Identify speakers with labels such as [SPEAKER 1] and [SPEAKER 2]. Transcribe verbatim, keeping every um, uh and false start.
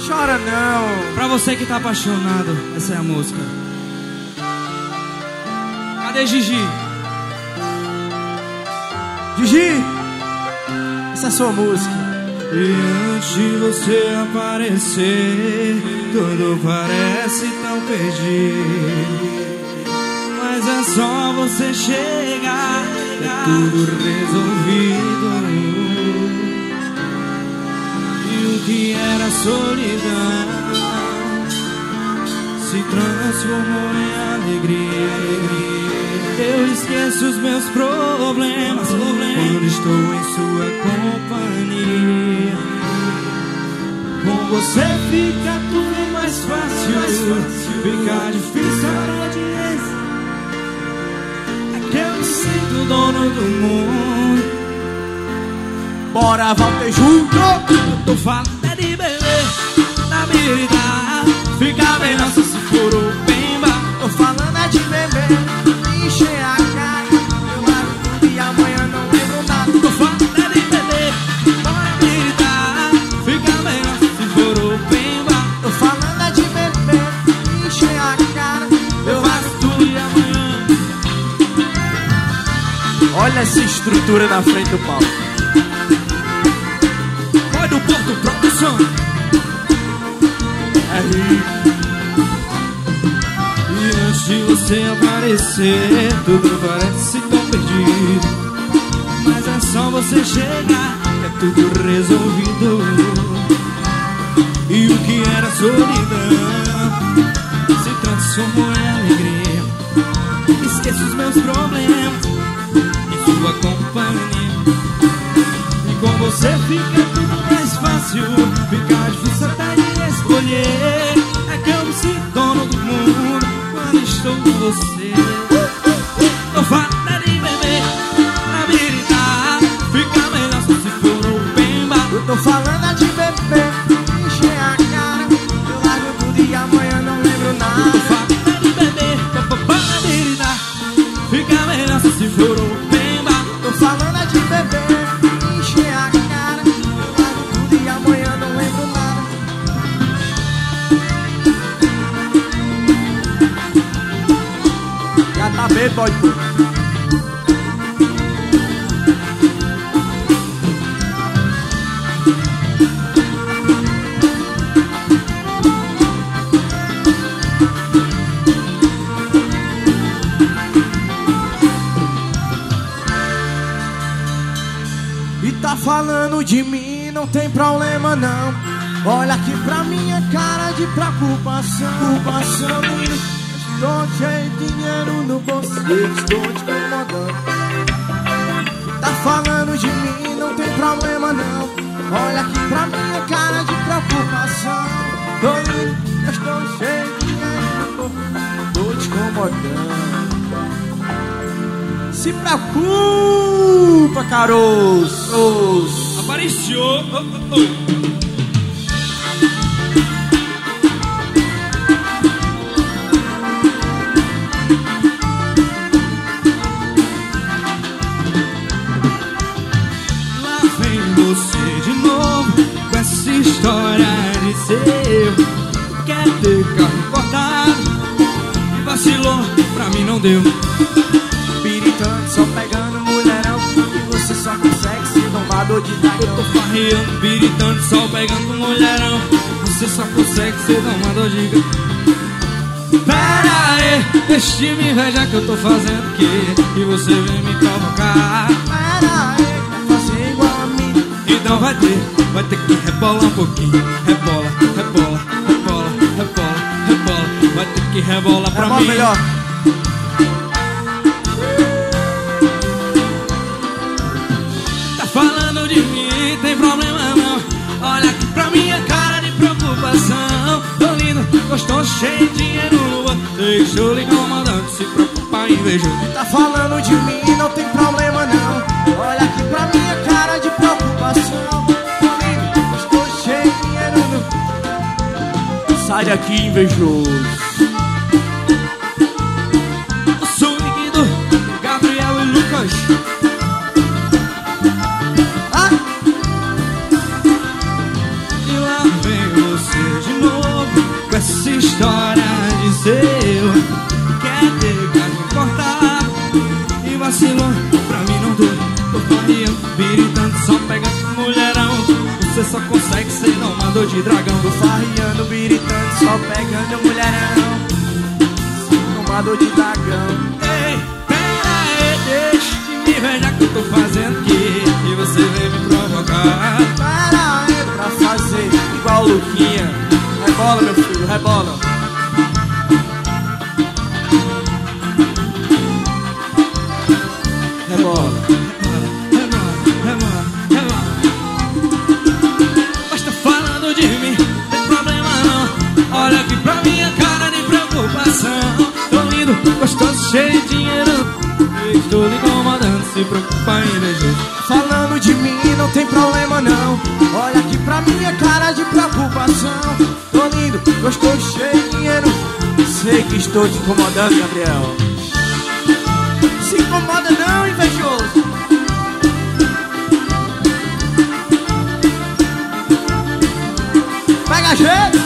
[SPEAKER 1] Chora não.
[SPEAKER 2] Pra você que tá apaixonado, essa é a música. Cadê Gigi?
[SPEAKER 1] Gigi, essa é a sua música.
[SPEAKER 2] E antes de você aparecer, tudo parece tão perdido. Mas é só você chegar, é tudo resolvido. E o que era solidão se transformou em alegria. Eu esqueço os meus problemas quando estou em sua companhia. Com você fica tudo mais fácil, fica difícil a audiência. É que eu me sinto dono do mundo.
[SPEAKER 1] Bora, Walter junto.
[SPEAKER 2] Eu tô falando é de beber, da vida, fica bem nossa se for o bemba.
[SPEAKER 1] Tô falando é de beber, encher a cara. Eu largo tudo e amanhã não lembro nada.
[SPEAKER 2] Tô falando é de beber, bora gritar, fica bem nossa se for o bemba.
[SPEAKER 1] Tô falando é de beber, encher a cara.
[SPEAKER 2] Eu faço tudo e amanhã.
[SPEAKER 1] Olha essa estrutura na frente do palco.
[SPEAKER 2] Vai do Porto Produção.
[SPEAKER 1] É rico.
[SPEAKER 2] E antes de você aparecer, tudo parece tão perdido. Mas é só você chegar, que é tudo resolvido. E o que era solidão se transformou em alegria. Esqueço os meus problemas em sua companhia. E com você fica tudo mais fácil, fica difícil até de escolher. É que eu me sinto dono do mundo quando estou com você. Tô falando de beber, pra me gritar, fica melhor se for o bemba.
[SPEAKER 1] Eu tô falando é de beber, encher a cara. Eu largo tudo e amanhã não lembro
[SPEAKER 2] Tô
[SPEAKER 1] nada.
[SPEAKER 2] falando de beber, pra me gritar, fica melhor se for o bemba.
[SPEAKER 1] Tô falando é de beber, encher a cara. Eu largo tudo e amanhã não lembro nada. Já tá bem, pode. E tá falando de mim, não tem problema não. Olha aqui pra minha cara de preocupação. Preocupação, menino. Estou cheio de dinheiro no bolso, eu estou te incomodando. Tá falando de mim, não tem problema não. Olha aqui pra minha cara de preocupação. Tô lindo, eu estou cheio de dinheiro no bolso, estou te incomodando. Se preocupa, caroços.
[SPEAKER 2] Apareceu. Oh, oh, oh. Você de novo com essa história de ser. Quer ter carro importado e vacilou, pra mim não deu.
[SPEAKER 1] Piritando, só pegando mulherão, e você só consegue ser domador de dragão.
[SPEAKER 2] Eu tô farreando, piritando, só pegando mulherão, você só consegue ser domador de dragão. Pera aí, deixa me inveja que eu tô fazendo o quê? E você vem me provocar.
[SPEAKER 1] Pera aí, quer fazer igual a mim?
[SPEAKER 2] Então vai ter, vai ter que rebolar um pouquinho. Rebola, rebola, rebola, rebola, rebola. Vai ter que rebolar pra
[SPEAKER 1] Rebola
[SPEAKER 2] mim.
[SPEAKER 1] melhor.
[SPEAKER 2] Tá falando de mim, tem problema não. Olha aqui pra minha cara de preocupação. Tô lindo, gostoso, cheio de dinheiro no bolso. Deixou lhe incomodando, se preocupar em vejo.
[SPEAKER 1] Tá falando de mim, não tem problema não. Olha aqui pra minha cara de preocupação. Tô lindo, eu estou cheio de dinheiro no... Sai daqui, invejoso.
[SPEAKER 2] O swing do Gabriel e Lucas.
[SPEAKER 1] Ah!
[SPEAKER 2] E lá vem você
[SPEAKER 1] fumador de dragão, tô farriando, biritando, só pegando mulherão. Fumador de dragão.
[SPEAKER 2] Ei, pera aí, deixa que me veja que eu tô fazendo aqui e você vem me provocar.
[SPEAKER 1] Pera aí pra fazer igual o Luquinha. Rebola, meu filho, rebola. Rebola,
[SPEAKER 2] rebola, rebola, rebola. Mas tá falando de mim, não tem problema não. Olha aqui pra minha cara de preocupação. Tô lindo, gostoso, cheio de dinheiro. Estou lhe incomodando, se preocupa em beijar.
[SPEAKER 1] Falando de mim não tem problema não. Olha aqui pra minha cara de preocupação. Tô lindo, gostoso, cheio de dinheiro. Sei que estou te incomodando, Gabriel. Se incomoda não, invejoso. Pega jeito.